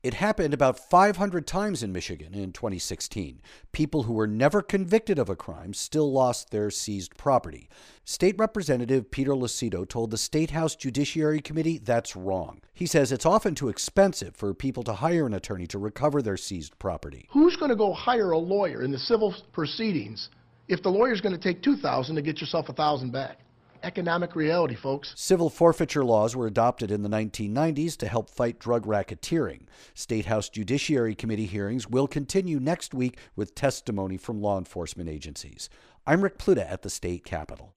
It happened about 500 times in Michigan in 2016. People who were never convicted of a crime still lost their seized property. State Representative Peter Lucido told the State House Judiciary Committee that's wrong. He says it's often too expensive for people to hire an attorney to recover their seized property. Who's going to go hire a lawyer in the civil proceedings if the lawyer's going to take $2,000 to get yourself $1,000 back? Economic reality, folks. Civil forfeiture laws were adopted in the 1990s to help fight drug racketeering. State House Judiciary Committee hearings will continue next week with testimony from law enforcement agencies. I'm Rick Pluta at the state capitol.